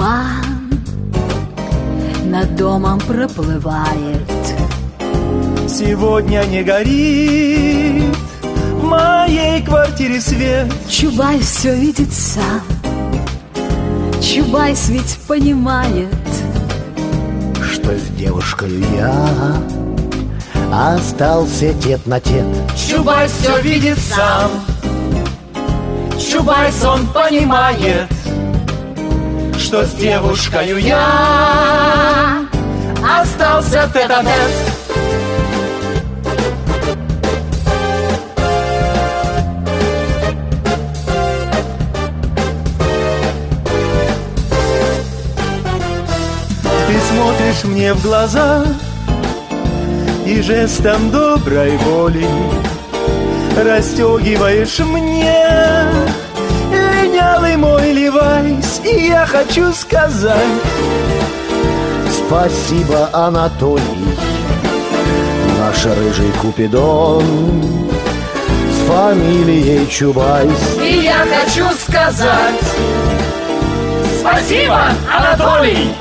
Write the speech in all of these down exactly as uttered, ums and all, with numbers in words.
туман над домом проплывает. Сегодня не горит в моей квартире свет. Чубайс все видит сам, Чубайс ведь понимает, что с девушкой я остался тет-на-тет. Чубайс все видит сам, Чубайс он понимает, что с девушкою я остался тет-а-тет. Ты смотришь мне в глаза и жестом доброй воли расстегиваешь мне линялый мой левайс. И я хочу сказать спасибо, Анатолий, наш рыжий Купидон с фамилией Чубайс. И я хочу сказать спасибо, Анатолий,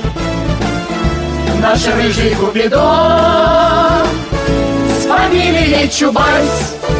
наш рыжий Купидон с фамилией Чубайс.